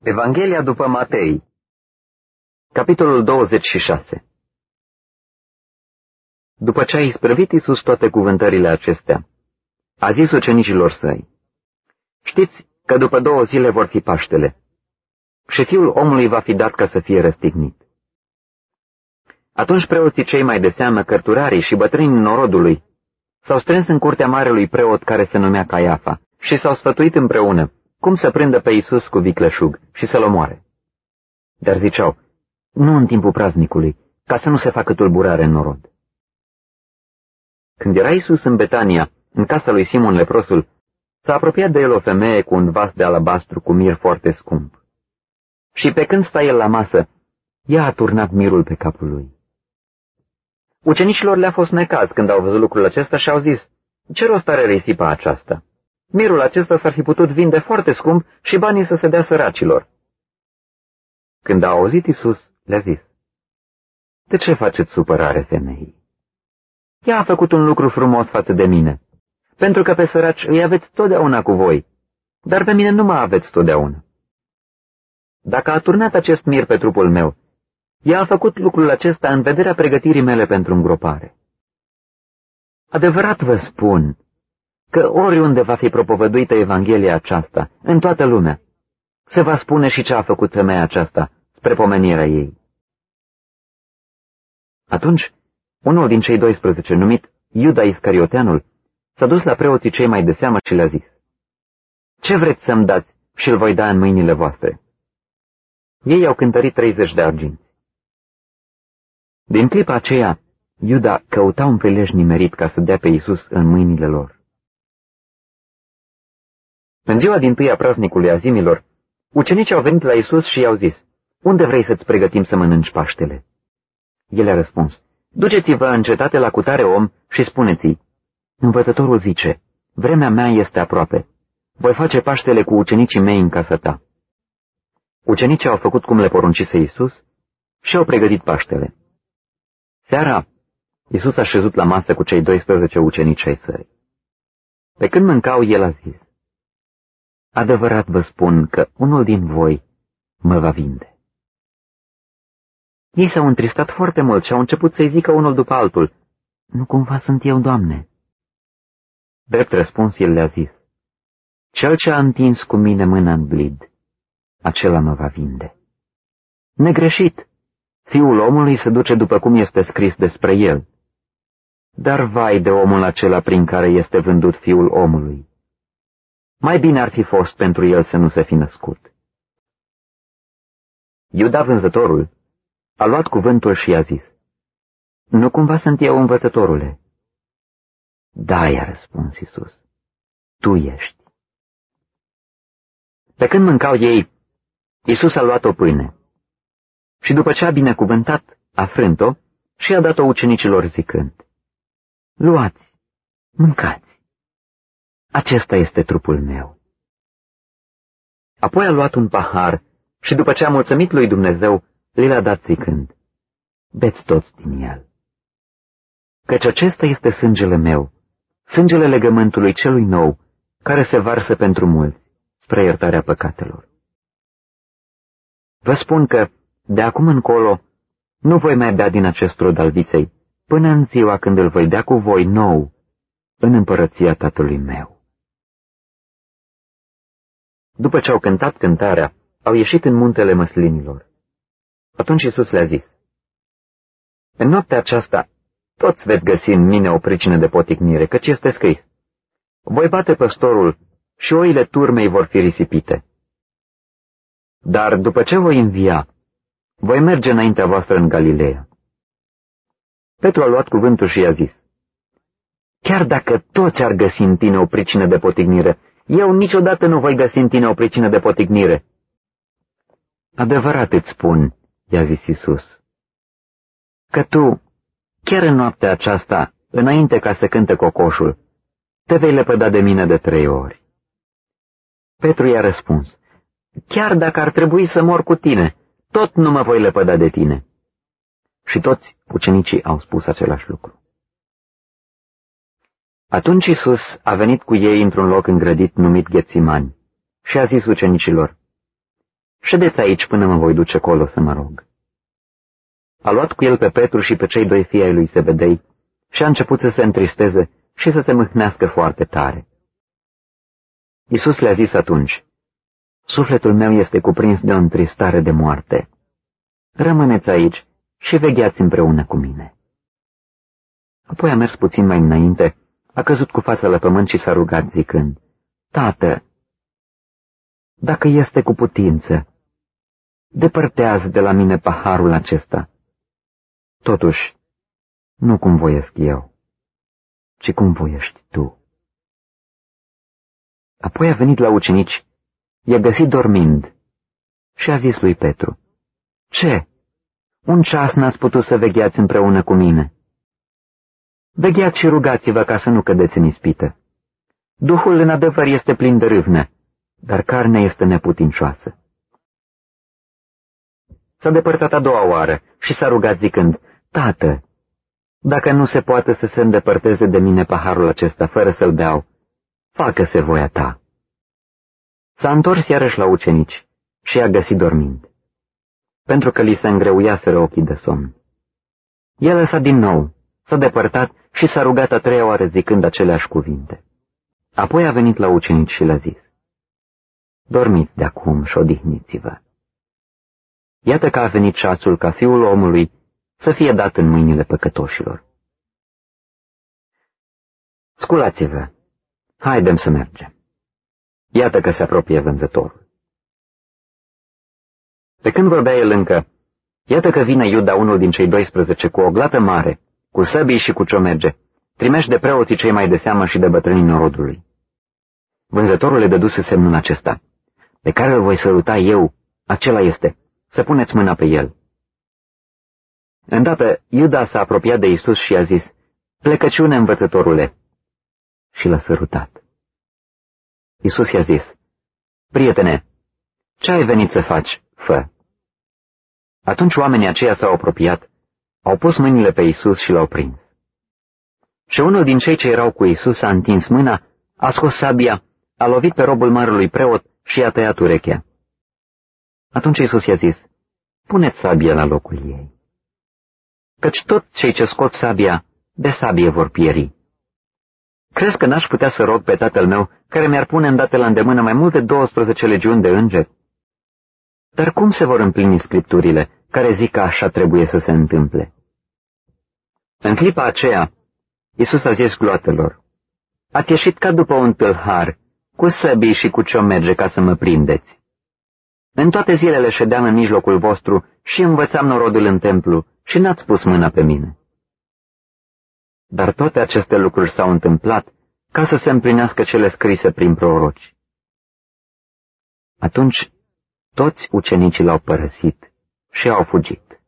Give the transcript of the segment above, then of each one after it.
Evanghelia după Matei, capitolul 26. După ce a isprăvit Iisus toate cuvântările acestea, a zis ucenicilor săi: Știți că după 2 zile vor fi Paștele și Fiul omului va fi dat ca să fie răstignit. Atunci preoții cei mai de seamă, cărturarii și bătrânii norodului, s-au strâns în curtea marelui preot care se numea Caiafa și s-au sfătuit împreună cum să prindă pe Iisus cu vicleșug și să-l omoare. Dar ziceau: nu în timpul praznicului, ca să nu se facă tulburare în norod. Când era Iisus în Betania, în casa lui Simon leprosul, s-a apropiat de el o femeie cu un vas de alabastru cu mir foarte scump. Și pe când sta el la masă, ea a turnat mirul pe capul lui. Ucenicilor le-a fost necaz când au văzut lucrul acesta și au zis: ce rost are risipa aceasta? Mirul acesta s-ar fi putut vinde foarte scump și banii să se dea săracilor. Când a auzit Iisus, le-a zis: de ce faceți supărare femeii? Ea a făcut un lucru frumos față de mine, pentru că pe săraci îi aveți totdeauna cu voi, dar pe mine nu mă aveți totdeauna. Dacă a turnat acest mir pe trupul meu, ea a făcut lucrul acesta în vederea pregătirii mele pentru îngropare. Adevărat vă spun că oriunde va fi propovăduită Evanghelia aceasta, în toată lumea, se va spune și ce a făcut femeia aceasta spre pomenirea ei. Atunci, unul din cei 12, numit Iuda Iscarioteanul, s-a dus la preoții cei mai de seamă și le-a zis: ce vreți să-mi dați și îl voi da în mâinile voastre? Ei au cântărit 30 de arginți. Din clipa aceea, Iuda căuta un prilej nimerit ca să dea pe Iisus în mâinile lor. În ziua dintâi a praznicului Azimilor, ucenicii au venit la Iisus și i-au zis: unde vrei să-ți pregătim să mănânci Paștele? El a răspuns: duceți-vă în cetate la cutare om și spuneți-i: învățătorul zice, vremea mea este aproape. Voi face Paștele cu ucenicii mei în casa ta. Ucenicii au făcut cum le poruncise Iisus și au pregătit Paștele. Seara, Iisus a șezut la masă cu cei 12 ucenici ai săi. Pe când mâncau, el a zis: adevărat vă spun că unul din voi mă va vinde. Ei s-au întristat foarte mult și au început să-i zică unul după altul: nu cumva sunt eu, Doamne? Drept răspuns, el le-a zis: cel ce a întins cu mine mâna în blid, acela mă va vinde. Negreșit, Fiul omului se duce după cum este scris despre el. Dar vai de omul acela prin care este vândut Fiul omului. Mai bine ar fi fost pentru el să nu se fi născut. Iuda vânzătorul a luat cuvântul și i-a zis: nu cumva sunt eu, învățătorule? Da, i-a răspuns Iisus, tu ești. Pe când mâncau ei, Iisus a luat o pâine și după ce a binecuvântat, a frânt-o și a dat-o ucenicilor zicând: luați, mâncați, acesta este trupul meu. Apoi a luat un pahar și după ce a mulțumit lui Dumnezeu, l-a dat zicând: beți toți din el, căci acesta este sângele meu, sângele legământului celui nou, care se varsă pentru mulți, spre iertarea păcatelor. Vă spun că, de acum încolo, nu voi mai bea din acest rod al viței, până în ziua când îl voi bea cu voi nou, în împărăția Tatălui meu. După ce au cântat cântarea, au ieșit în muntele măslinilor. Atunci Iisus le-a zis: în noaptea aceasta toți veți găsi în mine o pricină de poticnire, căci este scris: voi bate păstorul și oile turmei vor fi risipite. Dar după ce voi învia, voi merge înaintea voastră în Galileea. Petru a luat cuvântul și i-a zis: chiar dacă toți ar găsi în tine o pricină de poticnire, eu niciodată nu voi găsi în tine o pricină de poticnire. Adevărat îți spun, i-a zis Iisus, că tu, chiar în noaptea aceasta, înainte ca să cânte cocoșul, te vei lepăda de mine de 3 ori. Petru i-a răspuns: chiar dacă ar trebui să mor cu tine, tot nu mă voi lepăda de tine. Și toți ucenicii au spus același lucru. Atunci Iisus a venit cu ei într-un loc îngrădit numit Ghetsimani și a zis ucenicilor: ședeți aici până mă voi duce acolo să mă rog. A luat cu el pe Petru și pe cei doi fii ai lui Zebedei și a început să se întristeze și să se mâhnească foarte tare. Iisus le-a zis atunci: sufletul meu este cuprins de o întristare de moarte. Rămâneți aici și vegheați împreună cu mine. Apoi a mers puțin mai înainte, a căzut cu fața la pământ și s-a rugat zicând: Tată, dacă este cu putință, depărtează de la mine paharul acesta. Totuși, nu cum voiesc eu, ci cum voiești tu. Apoi a venit la ucenici, i-a găsit dormind și a zis lui Petru: Ce? Un ceas n-ați putut să vegheați împreună cu mine? Vegheați și rugați-vă ca să nu cădeți în ispită. Duhul în adevăr este plin de râvnă, dar carnea este neputincioasă. S-a depărtat a doua oară și s-a rugat zicând: Tată, dacă nu se poate să se îndepărteze de mine paharul acesta fără să-l beau, facă-se voia ta. S-a întors iarăși la ucenici și i-a găsit dormind, pentru că li se îngreuiaseră ochii de somn. El a lăsat din nou, s-a depărtat și s-a rugat a treia oară zicând aceleași cuvinte. Apoi a venit la ucenici și le-a zis: Dormiți de acum și odihniți-vă. Iată că a venit ceasul ca Fiul omului să fie dat în mâinile păcătoșilor. Sculați-vă, haidem să mergem. Iată că se apropie vânzătorul. Pe când vorbea el încă, iată că vine Iuda, unul din cei 12, cu o glată mare, cu săbii și cu ciomerge, trimeși de preoții cei mai de seamă și de bătrânii norodului. Vânzătorul le dăduse semnul acesta: Pe care îl voi săruta eu, acela este, să puneți mâna pe el. Îndată Iuda s-a apropiat de Iisus și i-a zis: Plecăciune, învățătorule, și l-a sărutat. Iisus i-a zis: Prietene, ce ai venit să faci? Fă. Atunci oamenii aceia s-au apropiat, au pus mâinile pe Iisus și l-au prins. Și unul din cei ce erau cu Iisus a întins mâna, a scos sabia, a lovit pe robul marelui preot și i-a tăiat urechea. Atunci Iisus i-a zis: Puneți sabia la locul ei, căci toți cei ce scot sabia, de sabie vor pieri. Crezi că n-aș putea să rog pe Tatăl meu, care mi-ar pune îndată la îndemână mai multe 12 legiuni de îngeri? Dar cum se vor împlini scripturile care zic că așa trebuie să se întâmple? În clipa aceea, Iisus a zis gloatelor: Ați ieșit ca după un tâlhar, cu săbii și cu ciomerge ca să mă prindeți. În toate zilele ședeam în mijlocul vostru și învățam norodul în templu și n-ați pus mâna pe mine. Dar toate aceste lucruri s-au întâmplat ca să se împlinească cele scrise prin proroci. Atunci toți ucenicii l-au părăsit și au fugit.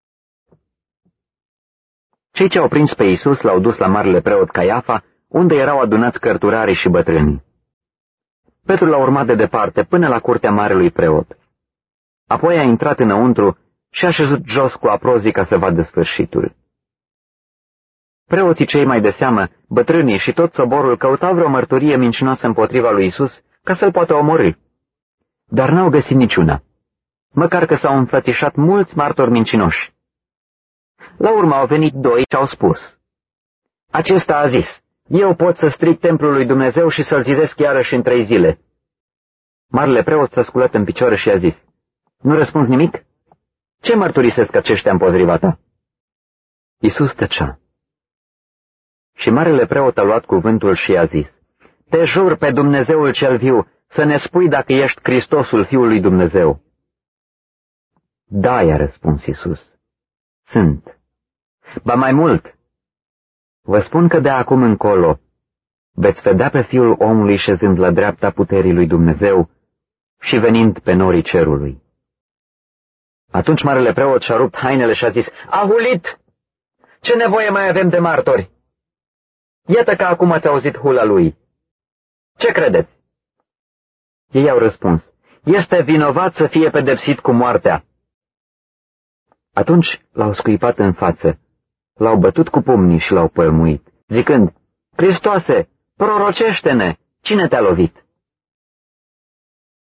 Cei ce au prins pe Iisus l-au dus la marele preot Caiafa, unde erau adunați cărturarii și bătrânii. Petru l-a urmat de departe până la curtea marelui preot. Apoi a intrat înăuntru și a șezut jos cu aprozii ca să vadă sfârșitul. Preoții cei mai de seamă, bătrânii și tot soborul căutau vreo mărturie mincinoasă împotriva lui Iisus ca să-l poată omorî. Dar n-au găsit niciuna, măcar că s-au înfățișat mulți martori mincinoși. La urmă au venit doi și au spus: Acesta a zis: Eu pot să stric templul lui Dumnezeu și să-l zidesc iarăși în 3 zile. Marele preot s-a sculat în picioare și a zis: Nu răspunzi nimic? Ce mărturisesc aceștia împotriva ta? Iisus tăcea. Și marele preot a luat cuvântul și a zis: Te jur pe Dumnezeul cel viu să ne spui dacă ești Hristosul, Fiul lui Dumnezeu. Da, i-a răspuns Iisus, sunt. Ba mai mult, vă spun că de acum încolo veți vedea pe Fiul omului șezând la dreapta puterii lui Dumnezeu și venind pe norii cerului. Atunci marele preot și-a rupt hainele și a zis: A hulit! Ce nevoie mai avem de martori? Iată că acum ați auzit hula lui. Ce credeți? Ei au răspuns: Este vinovat să fie pedepsit cu moartea. Atunci l-au scuipat în față, l-au bătut cu pumnii și l-au pălmuit, zicând: Hristoase, prorocește-ne, cine te-a lovit?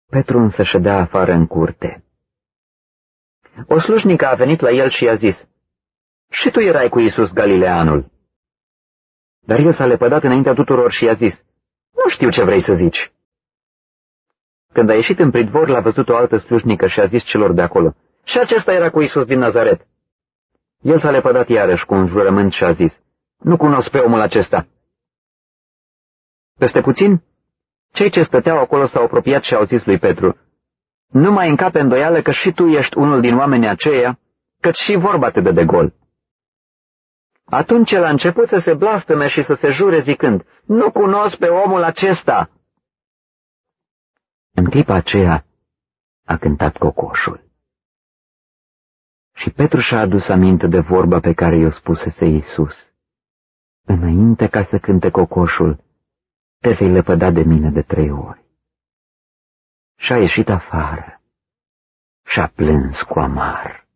Petru însă ședea afară în curte. O slujnică a venit la el și i-a zis, și tu erai cu Iisus Galileanul. Dar el s-a lepădat înaintea tuturor și i-a zis, nu știu ce vrei să zici. Când a ieșit în pridvor, l-a văzut o altă slujnică și a zis celor de acolo, și acesta era cu Iisus din Nazaret. El s-a lepădat iarăși cu un jurământ și a zis, nu cunosc pe omul acesta. Peste puțin, cei ce stăteau acolo s-au apropiat și au zis lui Petru, nu mai încape îndoială că și tu ești unul din oamenii aceia, căci și vorba te dă de gol. Atunci el a început să se blasteme și să se jure zicând, nu cunosc pe omul acesta. În clipa aceea a cântat cocoșul. Și Petru și-a adus aminte de vorba pe care i-o spusese Iisus. Înainte ca să cânte cocoșul, te vei lepăda de mine de 3 ori. Și-a ieșit afară și-a plâns cu amar.